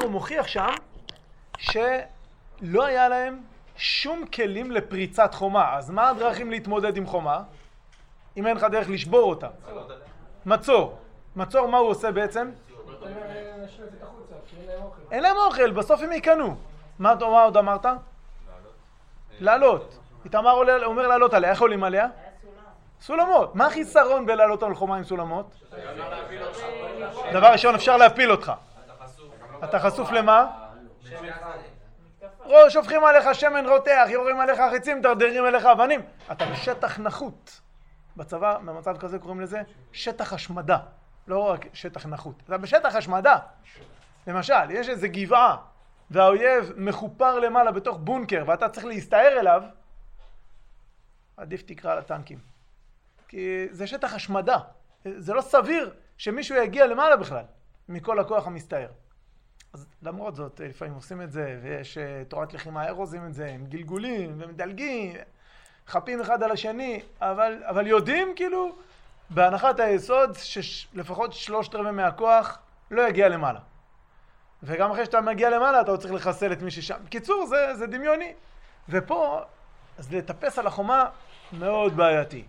הוא מוכיח שם שלא היה להם שום כלים לפריצת חומה. אז מה הדרכים להתמודד עם חומה? אם אין לך דרך לשבור אותה. מצור. מצור מה הוא עושה בעצם? אין להם אוכל, בסוף הם יקנו. מה עוד אמרת? לעלות. איתמר אומר לעלות עליה, איך עולים עליה? סולמות. מה החיסרון בלעלות על חומה עם סולמות? דבר ראשון, אפשר להפיל אותך. אתה חשוף למה? שופכים עליך שמן רותח, יורים עליך חיצים, דרדרים עליך אבנים. אתה בשטח נחות. בצבא, במצב כזה קוראים לזה שטח השמדה. לא רק שטח נחות. אתה בשטח השמדה. למשל, יש איזו גבעה, והאויב מחופר למעלה בתוך בונקר, ואתה צריך להסתער אליו, עדיף תקרא לטנקים. כי זה שטח השמדה. זה לא סביר שמישהו יגיע למעלה בכלל, מכל הכוח המסתער. אז למרות זאת, לפעמים עושים את זה, ויש תורת לחימה, איך עושים את זה? הם גלגולים ומדלגים, חפים אחד על השני, אבל יודעים כאילו, בהנחת היסוד, שלפחות 3/4 מהכוח לא יגיע למעלה. וגם אחרי שאתה מגיע למעלה, אתה עוד צריך לחסל את מי ששם. בקיצור, זה דמיוני. ופה, אז לטפס על החומה מאוד בעייתי.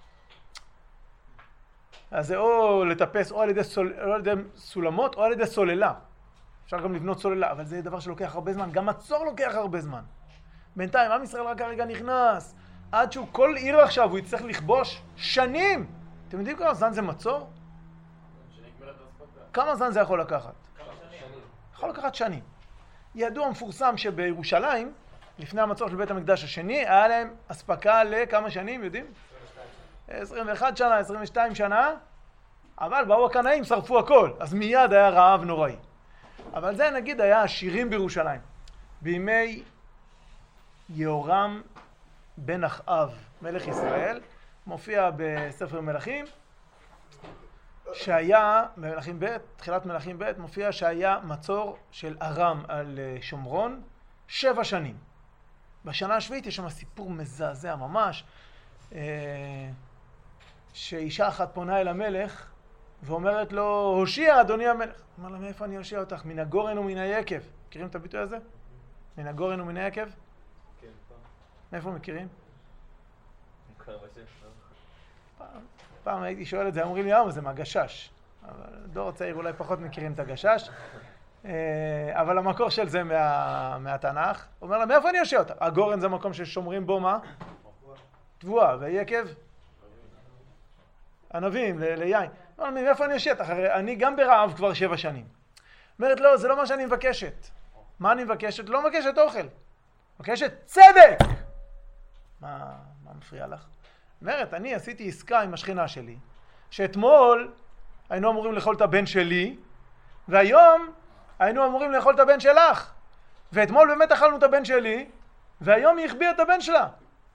אז זה או לטפס או על ידי סולמות או על ידי סוללה. אפשר גם לבנות סוללה, אבל זה דבר שלוקח הרבה זמן. גם מצור לוקח הרבה זמן. בינתיים, עם ישראל רק הרגע נכנס. עד שהוא כל עיר עכשיו, הוא יצטרך לכבוש שנים. אתם יודעים כמה זמן זה מצור? כמה זמן זה יכול לקחת? יכול לקחת שנים. ידוע מפורסם שבירושלים, לפני המצור של בית המקדש השני, היה להם אספקה לכמה שנים, יודעים? 21 שנה, 22 שנה, אבל באו הקנאים, שרפו הכל, אז מיד היה רעב נוראי. אבל זה נגיד היה עשירים בירושלים. בימי יהורם בן אחאב, מלך ישראל, מופיע בספר מלכים, שהיה, מלכים ב', תחילת מלכים ב', מופיע שהיה מצור של ארם על שומרון 7 שנים. בשנה השביעית יש שם סיפור מזעזע ממש, שאישה אחת פונה אל המלך ואומרת לו, הושיע אדוני המלך. אמר לה, מאיפה אני הושיע אותך? מן הגורן ומן היקב. מכירים את הביטוי הזה? מן הגורן ומן היקב? כן. מאיפה מכירים? פעם הייתי שואל את זה, אומרים לי, זה מהגשש. אבל דור הצעיר אולי פחות מכירים את הגשש. אבל המקור של זה מהתנ"ך. הוא אומר לה, מאיפה אני הושיע אותך? הגורן זה מקום ששומרים בו מה? תבואה. והיקב? ענבים, ליין. אמר לי, מאיפה אני הושיע אותך? הרי אני גם ברעב כבר 7 שנים. אומרת, לא, זה לא מה שאני מבקשת. מה אני מבקשת? לא מבקשת אוכל. מבקשת צדק! מה מפריע לך? אומרת, אני עשיתי עסקה עם השכינה שלי, שאתמול היינו אמורים לאכול את הבן שלי, והיום היינו אמורים לאכול את הבן שלך. ואתמול באמת אכלנו את הבן שלי, והיום היא החביאה את הבן שלה.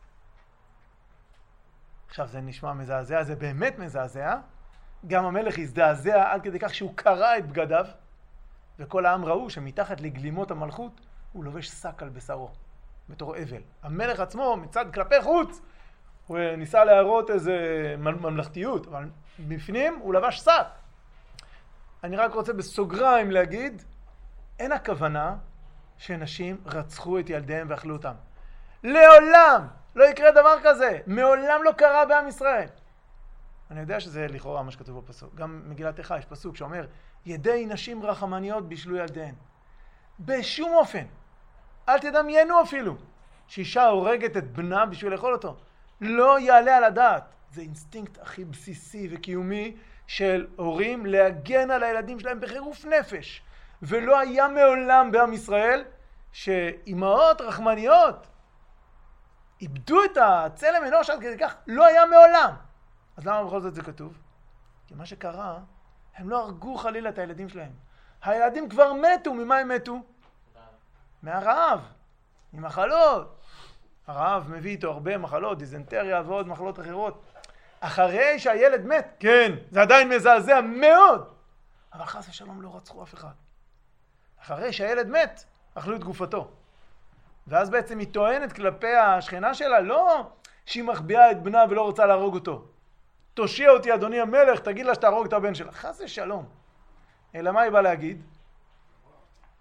עכשיו זה נשמע מזעזע, זה באמת מזעזע. גם המלך הזדעזע עד כדי כך שהוא קרע את בגדיו, וכל העם ראו שמתחת לגלימות המלכות הוא לובש שק על בשרו, בתור אבל. המלך עצמו מצד כלפי חוץ, הוא ניסה להראות איזה ממלכתיות, אבל בפנים הוא לבש שק. אני רק רוצה בסוגריים להגיד, אין הכוונה שנשים רצחו את ילדיהם ואכלו אותם. לעולם לא יקרה דבר כזה. מעולם לא קרה בעם ישראל. אני יודע שזה לכאורה מה שכתוב בפסוק. גם מגילת איכה יש פסוק שאומר, ידי נשים רחמניות בישלו ילדיהן. בשום אופן. אל תדמיינו אפילו שאישה הורגת את בנה בשביל לאכול אותו. לא יעלה על הדעת. זה אינסטינקט הכי בסיסי וקיומי של הורים להגן על הילדים שלהם בחירוף נפש. ולא היה מעולם בעם ישראל שאימהות רחמניות איבדו את הצלם אנוש עד כדי כך. לא היה מעולם. אז למה בכל זאת זה כתוב? כי מה שקרה, הם לא הרגו חלילה את הילדים שלהם. הילדים כבר מתו. ממה הם מתו? מהרעב. ממחלות. הרעב מביא איתו הרבה מחלות, דיזנטריה ועוד מחלות אחרות. אחרי שהילד מת, כן, זה עדיין מזעזע מאוד. אבל חס ושלום לא רצחו אף אחד. אחרי שהילד מת, אכלו את גופתו. ואז בעצם היא טוענת כלפי השכנה שלה, לא שהיא מחביאה את בנה ולא רוצה להרוג אותו. תושיע אותי אדוני המלך, תגיד לה שתהרוג את הבן שלה. חס ושלום. אלא מה היא באה להגיד?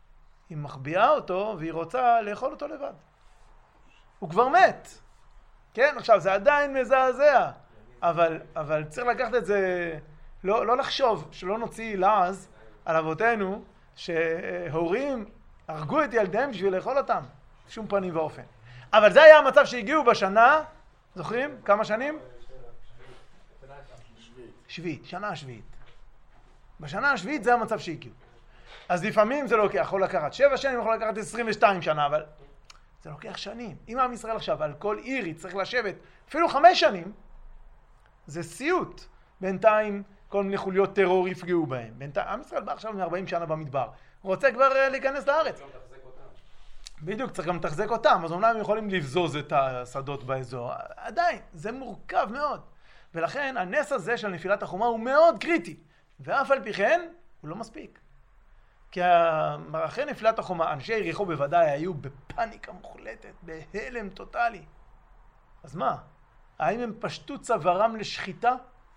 היא מחביאה אותו והיא רוצה לאכול אותו לבד. הוא כבר מת. כן, עכשיו זה עדיין מזעזע, אבל צריך לקחת את זה, לא לחשוב, שלא נוציא לעז על אבותינו, שהורים הרגו את ילדיהם בשביל לאכול אותם, שום פנים ואופן. אבל זה היה המצב שהגיעו בשנה, זוכרים? כמה שנים? שביעית, שנה השביעית. בשנה השביעית זה המצב שהגיעו. אז לפעמים זה לוקח, יכול לקחת 7 שנים, יכול לקחת 22 שנה, אבל זה לוקח שנים. אם עם ישראל עכשיו על כל עיר יצטרך לשבת אפילו 5 שנים, זה סיוט. בינתיים כל מיני חוליות טרור יפגעו בהם. בינתיים, עם ישראל בא עכשיו מ-40 שנה במדבר. רוצה כבר להיכנס לארץ. בדיוק, צריך גם לתחזק אותם. אז אומנם הם יכולים לבזוז את השדות באזור. עדיין, זה מורכב מאוד. ולכן הנס הזה של נפילת החומה הוא מאוד קריטי. ואף על פי כן, הוא לא מספיק. כי אחרי נפילת החומה, אנשי יריחו בוודאי היו בפאניקה מוחלטת, בהלם טוטלי. אז מה? האם הם פשטו צווארם לשחיטה?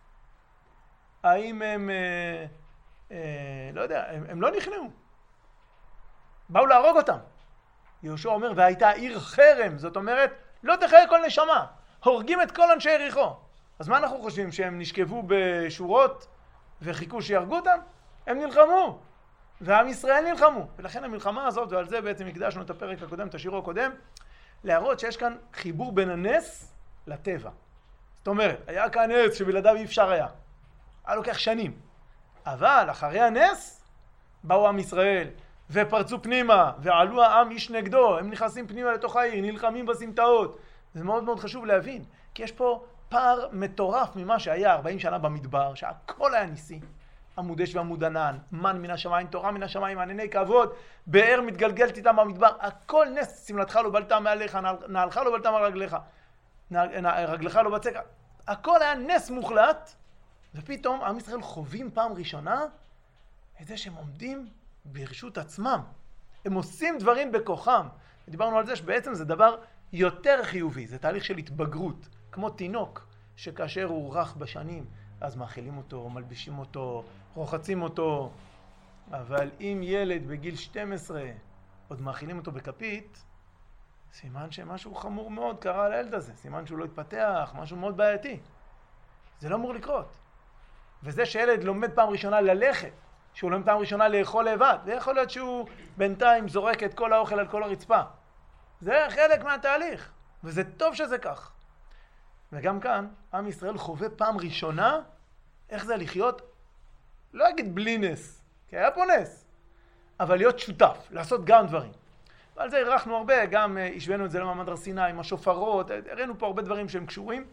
האם הם, לא יודע, הם לא נכנעו. באו להרוג אותם. יהושע אומר, והייתה עיר חרם, זאת אומרת, לא תחיה כל נשמה. הורגים את כל אנשי יריחו. אז מה אנחנו חושבים? שהם נשכבו בשורות וחיכו שיהרגו אותם? הם נלחמו. ועם ישראל נלחמו. ולכן המלחמה הזאת, ועל זה בעצם הקדשנו את הפרק הקודם, את השיעור הקודם, להראות שיש כאן חיבור בין הנס לטבע. זאת אומרת, היה כאן נס שבלעדיו אי אפשר היה. היה לוקח שנים. אבל אחרי הנס, באו עם ישראל ופרצו פנימה, ועלו העם איש נגדו, הם נכנסים פנימה לתוך העיר, נלחמים בסמטאות. זה מאוד מאוד חשוב להבין, כי יש פה פער מטורף ממה שהיה 40 שנה במדבר, שהכל היה ניסי. עמוד אש ועמוד ענן, מן מן השמיים, תורה מן השמיים, ענני כבוד, באר מתגלגלת איתם במדבר, הכל נס, שמלתך לא בלטה מעליך, נעלך לא בלטה מרגליך, רגלך לא בצק, הכל היה נס מוחלט, ופתאום עם ישראל חווים פעם ראשונה את זה שהם עומדים ברשות עצמם, הם עושים דברים בכוחם, דיברנו על זה שבעצם זה דבר יותר חיובי, זה תהליך של התבגרות, כמו תינוק, שכאשר הוא רך בשנים, אז מאכילים אותו, מלבישים אותו, רוחצים אותו. אבל אם ילד בגיל 12 עוד מאכילים אותו בכפית, סימן שמשהו חמור מאוד קרה לילד הזה. סימן שהוא לא התפתח, משהו מאוד בעייתי. זה לא אמור לקרות. וזה שילד לומד פעם ראשונה ללכת, שהוא לומד פעם ראשונה לאכול לבד, זה יכול להיות שהוא בינתיים זורק את כל האוכל על כל הרצפה. זה חלק מהתהליך, וזה טוב שזה כך. וגם כאן, עם ישראל חווה פעם ראשונה איך זה לחיות, לא אגיד בלי נס, כי היה פה נס, אבל להיות שותף, לעשות גם דברים. ועל זה הרחנו הרבה, גם השווינו את זה למעמד הר סיני, עם השופרות, הראינו פה הרבה דברים שהם קשורים,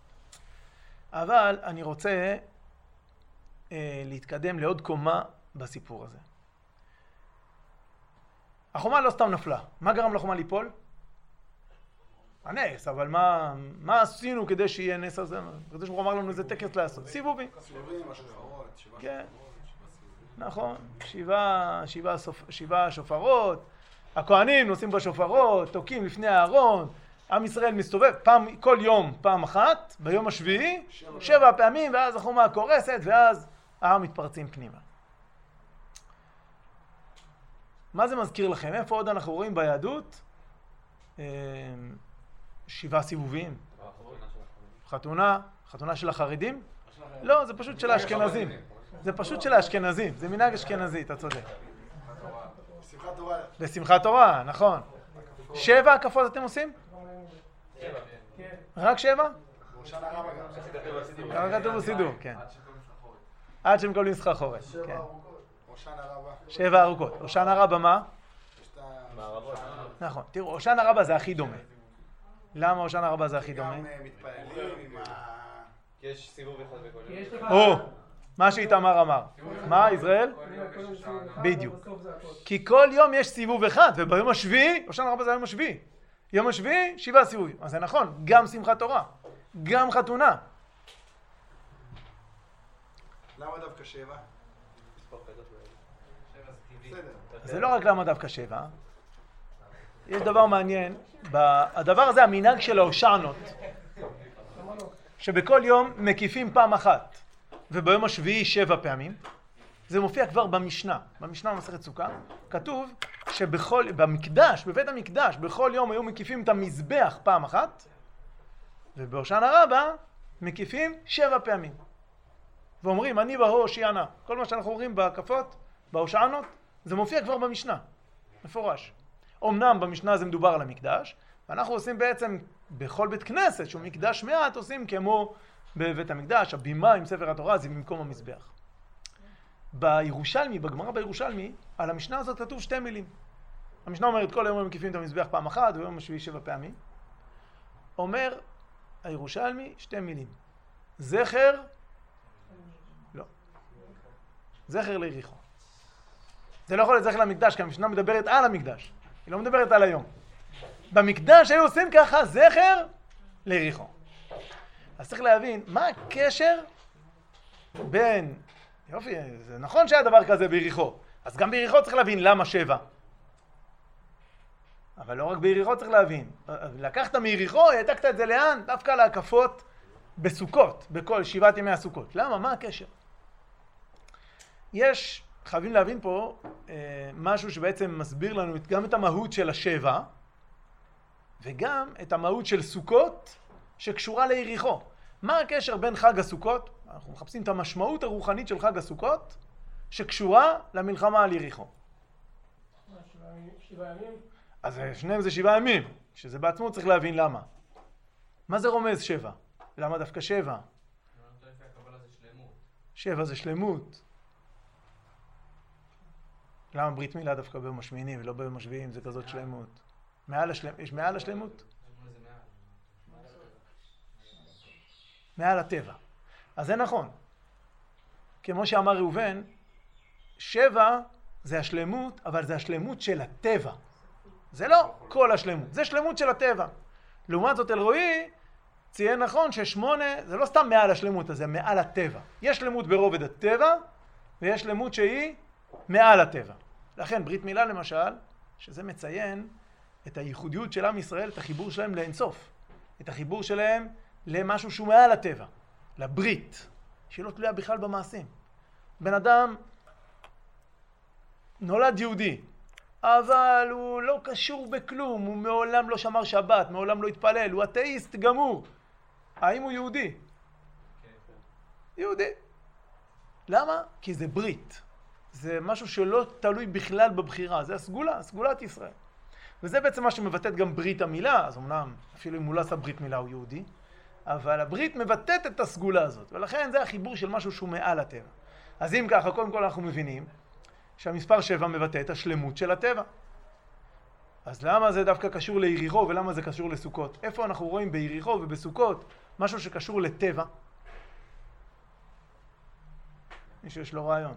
אבל אני רוצה להתקדם לעוד קומה בסיפור הזה. החומה לא סתם נפלה. מה גרם לחומה ליפול? הנס, אבל מה עשינו כדי שיהיה נס הזה? כדי שהוא אמר לנו איזה טקס לעשות. סיבובים. כן, נכון. 7 שופרות. הכהנים נוסעים בשופרות, תוקים לפני הארון. עם ישראל מסתובב כל יום פעם אחת, ביום השביעי, 7 פעמים, ואז החומה קורסת, ואז העם מתפרצים פנימה. מה זה מזכיר לכם? איפה עוד אנחנו רואים ביהדות? 7 סיבובים. חתונה של החרדים? לא, זה פשוט של האשכנזים. זה פשוט של האשכנזים. זה מנהג אשכנזי, אתה צודק. בשמחת תורה. בשמחת תורה, נכון. 7 הקפות אתם עושים? 7. רק 7? ככה כתוב בסידור, כן. עד שהם מקבלים סחרחורת. 7 ארוכות. הושענא רבה מה? נכון. תראו, הושענא רבה זה הכי דומה. למה הושענא רבה זה הכי דומה? גם מתפללים עם יש סיבוב אחד בכל יום. או, מה שאיתמר אמר. מה, ישראל? בדיוק. כי כל יום יש סיבוב אחד, וביום השביעי, הושענא רבה זה היום השביעי. יום השביעי, 7 סיבובים. אז זה נכון, גם שמחת תורה, גם חתונה. למה דווקא 7? זה לא רק למה דווקא 7. יש דבר מעניין, הדבר הזה, המנהג של ההושענות, שבכל יום מקיפים פעם אחת, וביום השביעי 7 פעמים, זה מופיע כבר במשנה במסכת סוכה, כתוב, במקדש, בבית המקדש, בכל יום היו מקיפים את המזבח פעם אחת, ובהושענא רבה מקיפים 7 פעמים. ואומרים, אני בהושיענא. כל מה שאנחנו אומרים בהקפות, בהושענות, זה מופיע כבר במשנה, מפורש. אמנם במשנה זה מדובר על המקדש, ואנחנו עושים בעצם בכל בית כנסת, שהוא מקדש מעט, עושים כמו בבית המקדש, הבימה עם ספר התורה, זה במקום המזבח. בירושלמי, בגמרא בירושלמי, על המשנה הזאת כתוב 2 מילים. המשנה אומרת, כל היום הם מקיפים את המזבח פעם אחת, ויום השביעי 7 פעמים. אומר הירושלמי 2 מילים. זכר, לא. זכר ליריחו. זה לא יכול להיות זכר למקדש, כי המשנה מדברת על המקדש. היא לא מדברת על היום. במקדש היו עושים ככה זכר ליריחו. אז צריך להבין, מה הקשר בין... יופי, זה נכון שהיה דבר כזה ביריחו. אז גם ביריחו צריך להבין למה 7. אבל לא רק ביריחו צריך להבין. לקחת מיריחו, העתקת את זה לאן? דווקא להקפות בסוכות, בכל 7 ימי הסוכות. למה? מה הקשר? חייבים להבין פה משהו שבעצם מסביר לנו גם את המהות של 7, וגם את המהות של סוכות שקשורה ליריחו. מה הקשר בין חג הסוכות? אנחנו מחפשים את המשמעות הרוחנית של חג הסוכות שקשורה למלחמה על יריחו. 7 ימים? אז שניהם זה 7 ימים, שזה בעצמו צריך להבין למה. מה זה רומז 7? למה דווקא 7? 7 זה שלמות. למה ברית מילה דווקא ביום השמיני ולא ביום השביעים? זה כזאת שלמות. יש מעל השלמות? מעל הטבע. אז זה נכון. כמו שאמר ראובן, 7 זה השלמות, אבל זה השלמות של הטבע. זה לא כל השלמות, זה שלמות של הטבע. לעומת זאת אלרועי ציין נכון ש8 זה לא סתם מעל השלמות, זה מעל הטבע. יש שלמות ברובד הטבע, ויש שלמות שהיא מעל הטבע. לכן ברית מילה למשל, שזה מציין את הייחודיות של עם ישראל, את החיבור שלהם לאינסוף. את החיבור שלהם למשהו שהוא מעל הטבע, לברית, שלא תלויה בכלל במעשים. בן אדם נולד יהודי, אבל הוא לא קשור בכלום, הוא מעולם לא שמר שבת, מעולם לא התפלל, הוא אתאיסט גמור. האם הוא יהודי? יהודי. למה? כי זה ברית. זה משהו שלא תלוי בכלל בבחירה, זה הסגולה, סגולת ישראל. וזה בעצם מה שמבטאת גם ברית המילה, אז אמנם אפילו אם הוא לא עשה ברית מילה הוא יהודי, אבל הברית מבטאת את הסגולה הזאת, ולכן זה החיבור של משהו שהוא מעל הטבע. אז אם ככה, קודם כל אנחנו מבינים שהמספר 7 מבטא את השלמות של הטבע. אז למה זה דווקא קשור ליריחו ולמה זה קשור לסוכות? איפה אנחנו רואים ביריחו ובסוכות משהו שקשור לטבע? מישהו יש לו רעיון.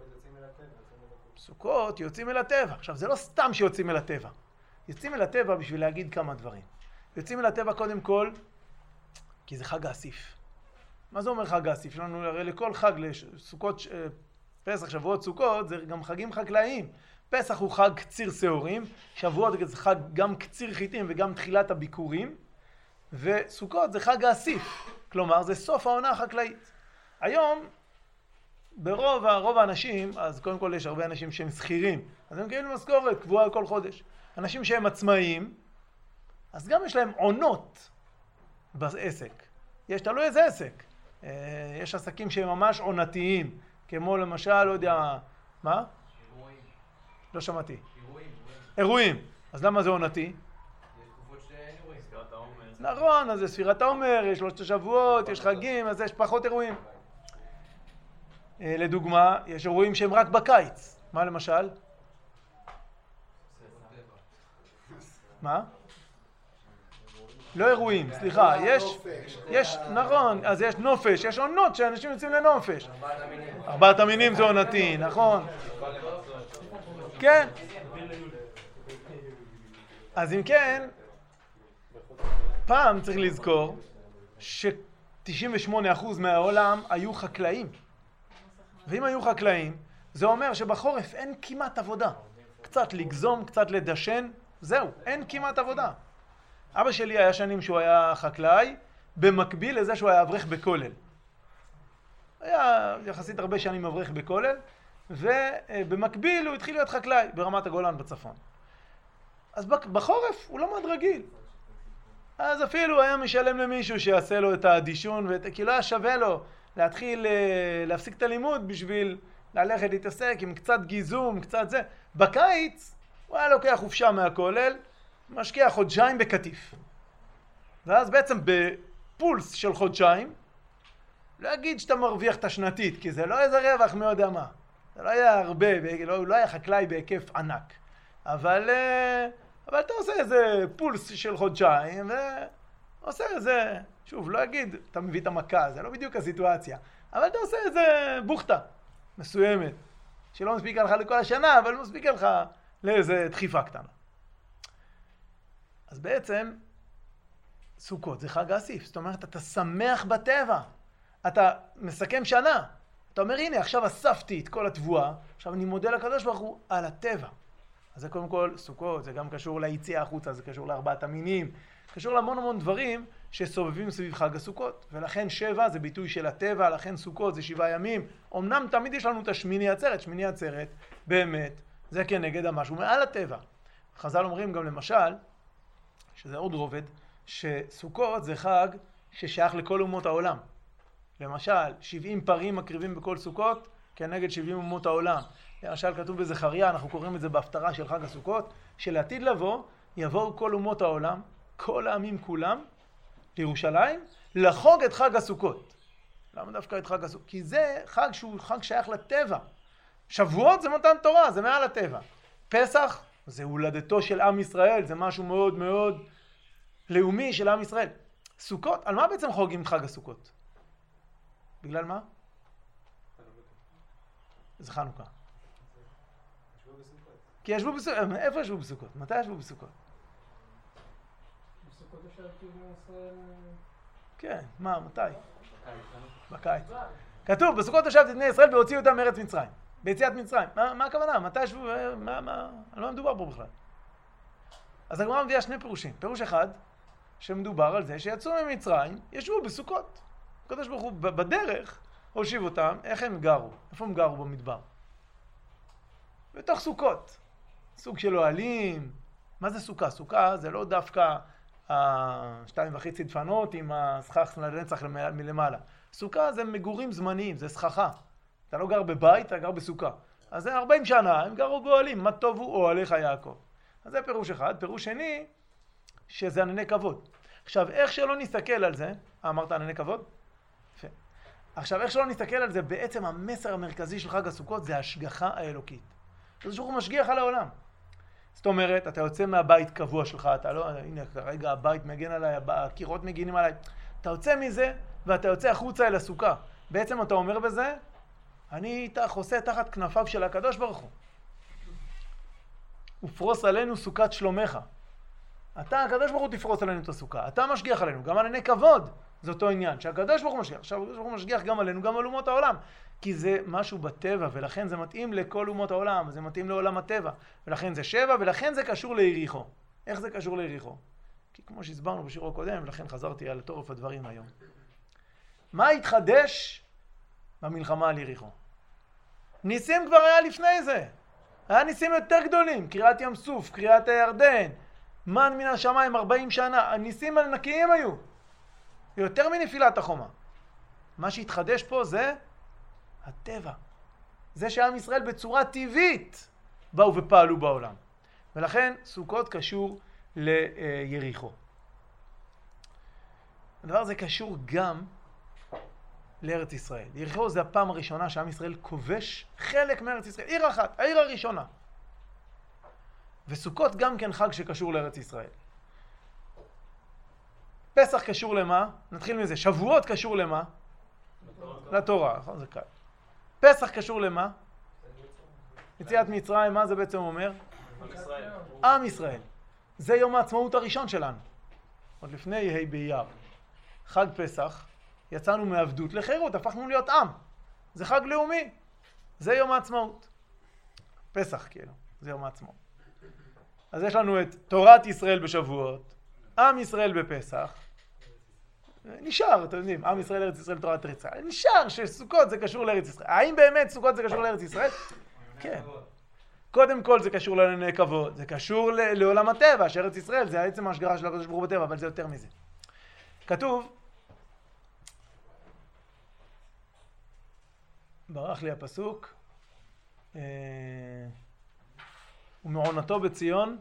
סוכות יוצאים אל הטבע. עכשיו זה לא סתם שיוצאים אל הטבע. יוצאים אל הטבע בשביל להגיד כמה דברים. יוצאים אל הטבע קודם כל כי זה חג האסיף. מה זה אומר חג האסיף? יש לנו הרי לכל חג, לסוכות, פסח, שבועות, סוכות, זה גם חגים חקלאיים. פסח הוא חג קציר שעורים, שבועות זה חג גם קציר חיטים וגם תחילת הביקורים, וסוכות זה חג האסיף, כלומר זה סוף העונה החקלאית. היום, ברוב האנשים, אז קודם כל יש הרבה אנשים שהם שכירים, אז הם מקבלים משכורת קבועה כל חודש. אנשים שהם עצמאיים, אז גם יש להם עונות בעסק. תלוי איזה עסק. יש עסקים שהם ממש עונתיים, כמו למשל, לא יודע, מה? אירועים. לא שמעתי. אירועים. אז למה זה עונתי? יש תקופות שאין אירועים. ספירת העומר. נכון, אז זה ספירת העומר, יש 3 שבועות, יש חגים, אז יש פחות אירועים. לדוגמה, יש אירועים שהם רק בקיץ. מה למשל? מה? לא אירועים, סליחה, יש, נכון, אז יש נופש, יש עונות שאנשים יוצאים לנופש. 4 המינים זה עונתי, נכון. כן. אז אם כן, פעם צריך לזכור ש98% מהעולם היו חקלאים. ואם היו חקלאים, זה אומר שבחורף אין כמעט עבודה. קצת לגזום, קצת לדשן, זהו, אין כמעט עבודה. אבא שלי היה שנים שהוא היה חקלאי, במקביל לזה שהוא היה אברך בכולל. היה יחסית הרבה שנים אברך בכולל, ובמקביל הוא התחיל להיות חקלאי ברמת הגולן בצפון. אז בחורף הוא למד רגיל. אז אפילו היה משלם למישהו שיעשה לו את הדישון, כי לא היה שווה לו להתחיל להפסיק את הלימוד בשביל ללכת להתעסק עם קצת גיזום, קצת זה. בקיץ הוא היה לוקח חופשה מהכולל, משקיע חודשיים בקטיף. ואז בעצם בפולס של חודשיים, לא אגיד שאתה מרוויח את השנתית, כי זה לא איזה רווח מי יודע מה. זה לא היה הרבה, לא היה חקלאי בהיקף ענק. אבל אתה עושה איזה פולס של חודשיים, ועושה איזה, שוב, לא אגיד, אתה מביא את המכה, זה לא בדיוק הסיטואציה. אבל אתה עושה איזה בוכתה מסוימת, שלא מספיקה לך לכל השנה, אבל מספיקה לך לאיזה דחיפה קטנה. אז בעצם, סוכות זה חג האסיף. זאת אומרת, אתה שמח בטבע. אתה מסכם שנה. אתה אומר, הנה, עכשיו אספתי את כל התבואה, עכשיו אני מודה לקדוש ברוך הוא על הטבע. אז זה קודם כל סוכות, זה גם קשור ליציאה החוצה, זה קשור לארבעת המינים, קשור להמון המון דברים שסובבים סביב חג הסוכות. ולכן 7 זה ביטוי של הטבע, לכן סוכות זה 7 ימים. אמנם תמיד יש לנו את השמיני עצרת, שמיני עצרת, באמת, זה כנגד המשהו מעל הטבע. חז"ל אומרים גם למשל, שזה עוד רובד, שסוכות זה חג ששייך לכל אומות העולם. למשל, 70 פרים מקריבים בכל סוכות, כנגד 70 אומות העולם. למשל, כתוב בזכריה, אנחנו קוראים את זה בהפטרה של חג הסוכות, שלעתיד לבוא, יבואו כל אומות העולם, כל העמים כולם, לירושלים, לחוג את חג הסוכות. למה דווקא את חג הסוכות? כי זה חג שהוא חג שייך לטבע. שבועות זה מתן תורה, זה מעל הטבע. פסח זה הולדתו של עם ישראל, זה משהו מאוד מאוד לאומי של עם ישראל. סוכות, על מה בעצם חוגגים חג הסוכות? בגלל מה? זה חנוכה. כי ישבו בסוכות. איפה ישבו בסוכות? מתי ישבו בסוכות? בסוכות ישב כאילו ישראל... כן, מה, מתי? בקיץ. כתוב, בסוכות ישבתי את בני ישראל והוציאו אותם מארץ מצרים. ביציאת מצרים. מה הכוונה? מתי ישבו? על מה מדובר פה בכלל? אז הגמרא מביאה שני פירושים. פירוש אחד, שמדובר על זה שיצאו ממצרים, ישבו בסוכות. הקדוש ברוך הוא בדרך הושיב אותם, איך הם גרו? איפה הם גרו במדבר? בתוך סוכות. סוג של אוהלים. מה זה סוכה? סוכה זה לא דווקא 2.5 דפנות עם הסכך לנצח מלמעלה. סוכה זה מגורים זמניים, זה סככה. אתה לא גר בבית, אתה גר בסוכה. אז זה 40 שנה, הם גרו באוהלים. מה טובו אוהליך יעקב. אז זה פירוש אחד. פירוש שני, שזה ענני כבוד. עכשיו, איך שלא נסתכל על זה, אמרת ענני כבוד? יפה. עכשיו, איך שלא נסתכל על זה, בעצם המסר המרכזי של חג הסוכות זה ההשגחה האלוקית. הקדוש ברוך הוא משגיח על העולם. זאת אומרת, אתה יוצא מהבית קבוע שלך, אתה לא, הנה, כרגע הבית מגן עליי, הקירות מגינים עליי. אתה יוצא מזה, ואתה יוצא החוצה אל הסוכה. בעצם אתה אומר בזה, אני חוסה תחת כנפיו של הקדוש ברוך הוא. ופרוס עלינו סוכת שלומך. אתה, הקדוש ברוך הוא תפרוס עלינו את הסוכה. אתה משגיח עלינו, גם ענני כבוד. זה אותו עניין, שהקדוש ברוך הוא משגיח. עכשיו, הקדוש ברוך הוא משגיח גם עלינו, גם על אומות העולם. כי זה משהו בטבע, ולכן זה מתאים לכל אומות העולם, זה מתאים לעולם הטבע. ולכן זה 7, ולכן זה קשור ליריחו. איך זה קשור ליריחו? כי כמו שהסברנו בשיעור הקודם, ולכן חזרתי על תורף הדברים היום. מה התחדש במלחמה על יריחו? ניסים כבר היה לפני זה. היה ניסים יותר גדולים, קריאת ים סוף, קריאת הירדן, מן מן השמיים 40 שנה, הניסים הנקיים היו. יותר מנפילת החומה. מה שהתחדש פה זה הטבע. זה שעם ישראל בצורה טבעית באו ופעלו בעולם. ולכן סוכות קשור ליריחו. הדבר הזה קשור גם לארץ ישראל. יריחו זה הפעם הראשונה שעם ישראל כובש חלק מארץ ישראל. עיר אחת, העיר הראשונה. וסוכות גם כן חג שקשור לארץ ישראל. פסח קשור למה? נתחיל מזה. שבועות קשור למה? לתורה. זה קל. פסח קשור למה? יציאת מצרים, מה זה בעצם אומר? עם ישראל. זה יום העצמאות הראשון שלנו. עוד לפני ה' באייר. חג פסח, יצאנו מעבדות לחירות, הפכנו להיות עם. זה חג לאומי. זה יום העצמאות. פסח כאילו, זה יום העצמאות. אז יש לנו את תורת ישראל בשבועות, עם ישראל בפסח, נשאר, אתם יודעים, עם ישראל, ארץ ישראל, תורת ארץ ישראל. נשאר שסוכות זה קשור לארץ ישראל. האם באמת סוכות זה קשור לארץ ישראל? כן. קודם כל זה קשור לענייני כבוד, זה קשור לעולם הטבע, שארץ ישראל זה העצם ההשגחה של הקדוש ברוך הוא בטבע, אבל זה יותר מזה. כתוב, ברח לי הפסוק, ומעונתו בציון,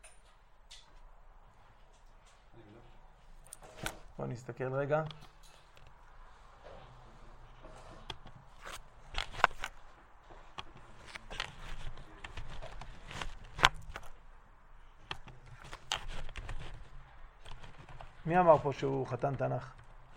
בוא נסתכל רגע. מי אמר פה שהוא חתן תנ"ך?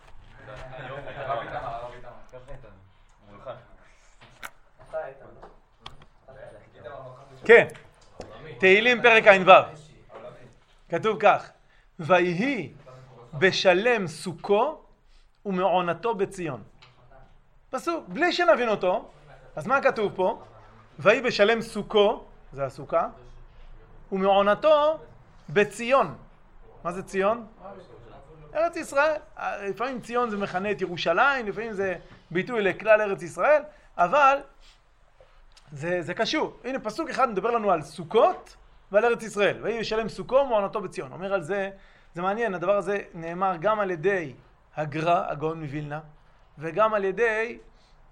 כן, תהילים פרק ע"ו. כתוב כך, ויהי בשלם סוכו ומעונתו בציון. פסוק, בלי שנבין אותו, אז מה כתוב פה? ויהי בשלם סוכו, זה הסוכה, ומעונתו בציון. מה זה ציון? ארץ ישראל. לפעמים ציון זה מכנה את ירושלים, לפעמים זה ביטוי לכלל ארץ ישראל, אבל זה קשור. הנה פסוק אחד מדבר לנו על סוכות ועל ארץ ישראל. ויהי בשלם סוכו ומעונתו בציון. אומר על זה, זה מעניין, הדבר הזה נאמר גם על ידי הגר"א, הגאון מווילנה, וגם על ידי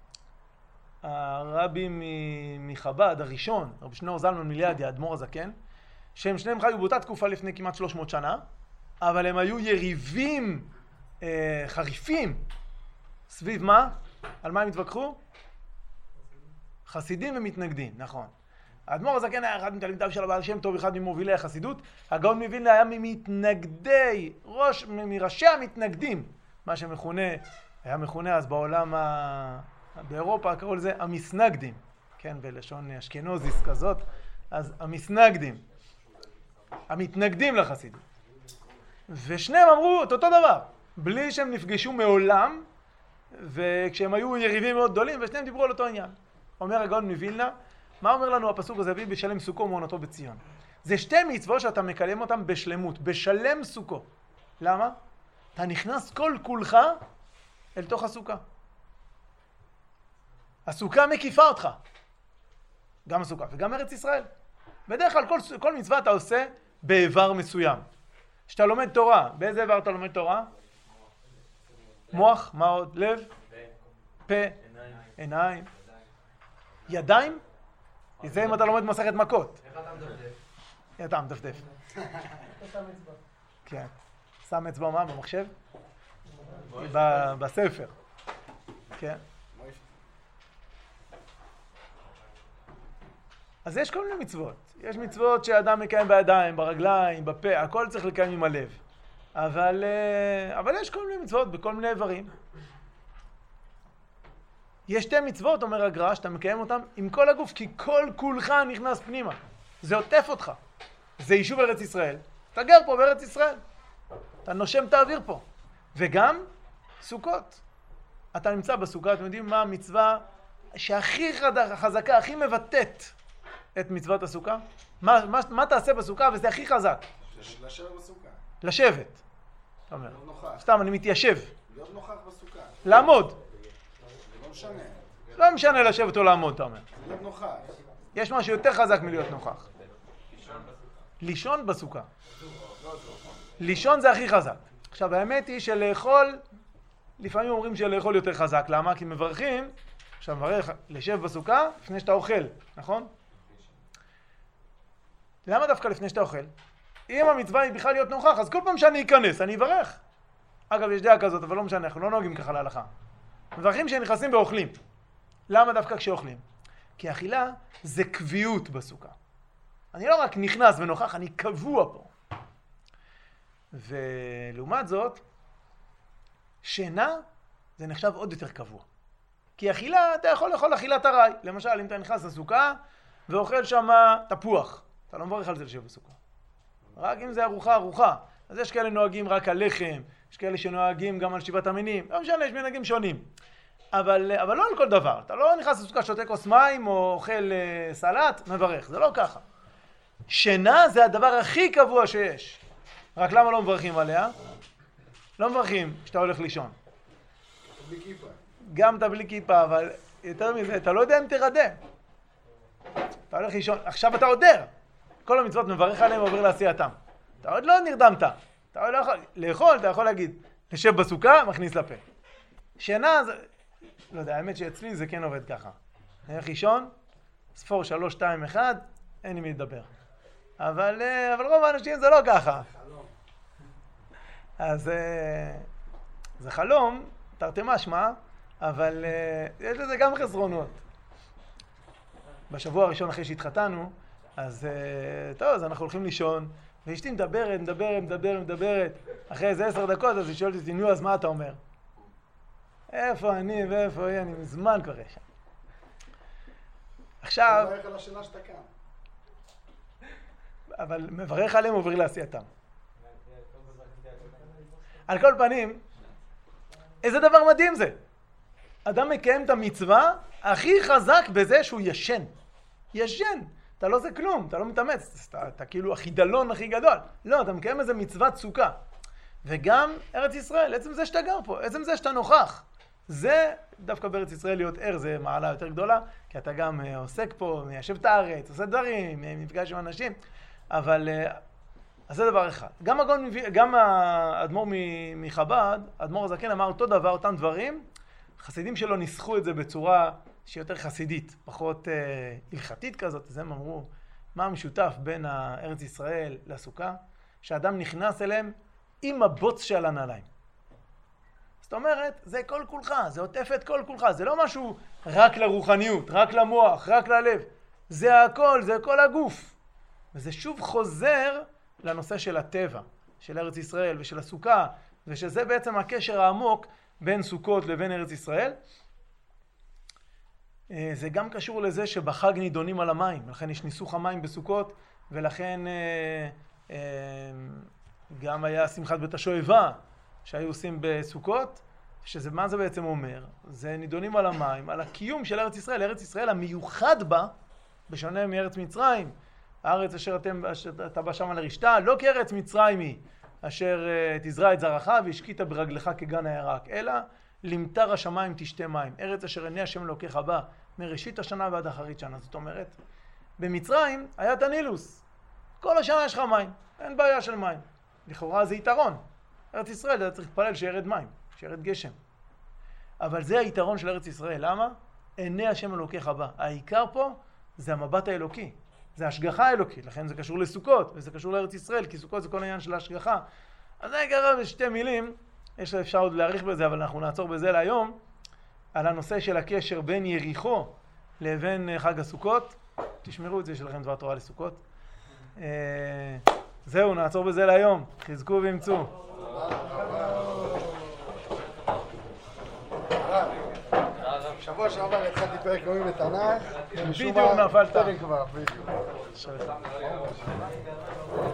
הרבי מחב"ד הראשון, רבי שניאור זלמן מליאדי, האדמו"ר הזקן, שהם שניהם חיו באותה תקופה לפני כמעט 300 שנה, אבל הם היו יריבים חריפים. סביב מה? על מה הם התווכחו? חסידים ומתנגדים, נכון. האדמו"ר הזקן היה אחד מתלמידיו של הבעל שם טוב, אחד ממובילי החסידות. הגאון מווילנה היה מראשי המתנגדים, מה שמכונה, היה מכונה אז בעולם, באירופה קראו לזה המסנגדים, כן, בלשון אשכנזיס כזאת, אז המסנגדים, המתנגדים לחסידות. ושניהם אמרו את אותו דבר, בלי שהם נפגשו מעולם, וכשהם היו יריבים מאוד גדולים, ושניהם דיברו על אותו עניין. אומר הגאון מווילנה, מה אומר לנו הפסוק הזה? ויהי בשלם סוכו ומעונתו בציון. זה שתי מצוות שאתה מקיים אותם בשלמות, בשלם סוכו. למה? אתה נכנס כל כולך אל תוך הסוכה. הסוכה מקיפה אותך. גם הסוכה וגם ארץ ישראל. בדרך כלל כל מצווה אתה עושה באיבר מסוים. כשאתה לומד תורה, באיזה איבר אתה לומד תורה? מוח, מה עוד? לב? פה? עיניים? ידיים? זה אם אתה לומד מסכת מכות. איך אתה מדפדף? אתה מדפדף. אתה שם אצבע. כן. שם אצבע מה? במחשב? בספר. כן. אז יש כל מיני מצוות. יש מצוות שאדם מקיים בידיים, ברגליים, בפה, הכל צריך לקיים עם הלב. אבל יש כל מיני מצוות בכל מיני איברים. יש שתי מצוות, אומר הגר"א, שאתה מקיים אותם עם כל הגוף, כי כל כולך נכנס פנימה. זה עוטף אותך. זה יישוב ארץ ישראל. אתה גר פה בארץ ישראל. אתה נושם את האוויר פה. וגם סוכות. אתה נמצא בסוכה, אתם יודעים מה המצווה שהכי חזקה, הכי מבטאת את מצוות הסוכה? מה תעשה בסוכה וזה הכי חזק? לשבת בסוכה. לשבת. אתה אומר. להיות נוכח. סתם, אני מתיישב. להיות נוכח בסוכה. לעמוד. זה לא משנה. לא משנה לשבת או לעמוד, אתה אומר. להיות נוכח. יש משהו יותר חזק מלהיות נוכח. לישון בסוכה. לישון זה הכי חזק. עכשיו, האמת היא שלאכול, לפעמים אומרים שלאכול יותר חזק. למה? כי מברכים, עכשיו מברך, לשב בסוכה לפני שאתה אוכל, נכון? למה דווקא לפני שאתה אוכל? אם המצווה היא בכלל להיות נוכח, אז כל פעם שאני אכנס, אני אברך. אגב, יש דעה כזאת, אבל לא משנה, אנחנו לא נוהגים ככה להלכה. מברכים שנכנסים ואוכלים. למה דווקא כשאוכלים? כי אכילה זה קביעות בסוכה. אני לא רק נכנס ונוכח, אני קבוע פה. ולעומת זאת, שינה זה נחשב עוד יותר קבוע. כי אכילה, אתה יכול לאכול אכילת ארעי. למשל, אם אתה נכנס לסוכה ואוכל שם תפוח, אתה לא מברך על זה לשב בסוכה. רק אם זה ארוחה. אז יש כאלה נוהגים רק על לחם, יש כאלה שנוהגים גם על שבעת המינים. לא משנה, יש מנהגים שונים. אבל לא על כל דבר. אתה לא נכנס לסוכה, שותה כוס מים או אוכל סלט, מברך. זה לא ככה. שינה זה הדבר הכי קבוע שיש. רק למה לא מברכים עליה? לא מברכים כשאתה הולך לישון. בלי כיפה. גם אתה בלי כיפה, אבל יותר מזה, אתה לא יודע אם תרדם. אתה הולך לישון, עכשיו אתה עודר. כל המצוות מברך עליהם ועובר לעשייתם. אתה עוד לא נרדמת. אתה עוד לא יכול לאכול, אתה יכול להגיד, לשב בסוכה, מכניס לפה. שינה, לא יודע, האמת שאצלי זה כן עובד ככה. אני הולך לישון, ספור 3, 2, 1, אין עם מי לדבר. אבל רוב האנשים זה לא ככה. אז זה חלום, תרתי משמע, אבל יש לזה גם חסרונות. בשבוע הראשון אחרי שהתחתנו, אז טוב, אז אנחנו הולכים לישון, ואשתי מדברת. אחרי איזה 10 דקות, אז היא שואלת אותי, נו, אז מה אתה אומר? איפה אני ואיפה היא? אני מזמן כבר שם. עכשיו... מברך על השאלה שאתה כאן. אבל מברך עליהם עובר לעשייתם. על כל פנים, איזה דבר מדהים זה. אדם מקיים את המצווה הכי חזק בזה שהוא ישן. ישן. אתה לא זה כלום, אתה לא מתאמץ, אתה כאילו החידלון הכי גדול. לא, אתה מקיים איזה מצוות סוכה. וגם ארץ ישראל, עצם זה שאתה גר פה, עצם זה שאתה נוכח. זה, דווקא בארץ ישראל להיות ער, זה מעלה יותר גדולה, כי אתה גם עוסק פה, מיישב את הארץ, עושה דברים, מפגש עם אנשים. אבל, אז זה דבר אחד. גם האדמו"ר מחב"ד, האדמו"ר הזקן אמר אותו דבר, אותם דברים, חסידים שלו ניסחו את זה בצורה שהיא יותר חסידית, פחות הלכתית כזאת. אז הם אמרו, מה המשותף בין ארץ ישראל לסוכה? שהאדם נכנס אליהם עם הבוץ של הנעליים. זאת אומרת, זה כל כולך, זה עוטף את כל כולך, זה לא משהו רק לרוחניות, רק למוח, רק ללב. זה הכל, זה כל הגוף. וזה שוב חוזר לנושא של הטבע, של ארץ ישראל ושל הסוכה, ושזה בעצם הקשר העמוק בין סוכות לבין ארץ ישראל. זה גם קשור לזה שבחג נידונים על המים, ולכן יש ניסוך המים בסוכות, ולכן גם היה שמחת בית השואבה שהיו עושים בסוכות, מה זה בעצם אומר? זה נידונים על המים, על הקיום של ארץ ישראל, ארץ ישראל המיוחד בה, בשונה מארץ מצרים, הארץ אשר אתה בא שמה לרשתה, לא כארץ מצרים היא, אשר תזרע את זרעך והשקית ברגלך כגן הירק, אלא למטר השמיים תשתה מים, ארץ אשר עיני השם אלוקיך בה, מראשית השנה ועד אחרית שנה. זאת אומרת, במצרים היה את הנילוס, כל השנה יש לך מים, אין בעיה של מים. לכאורה זה יתרון. ארץ ישראל אתה צריך להתפלל שירד מים, שירד גשם. אבל זה היתרון של ארץ ישראל. למה? עיני השם אלוקיך בה. העיקר פה זה המבט האלוקי. זה השגחה האלוקית. לכן זה קשור לסוכות, וזה קשור לארץ ישראל, כי סוכות זה כל העניין של ההשגחה. אז אני אקרא בשתי מילים, יש אפשר עוד להאריך בזה, אבל אנחנו נעצור בזה להיום, על הנושא של הקשר בין יריחו לבין חג הסוכות. תשמרו את זה, יש לכם דבר תורה לסוכות. זהו, נעצור בזה להיום. חזקו ואמצו. שבוע שעבר התחלתי פרק יומי בתנ"ך. בדיוק נפלת. פרק כבר, בדיוק.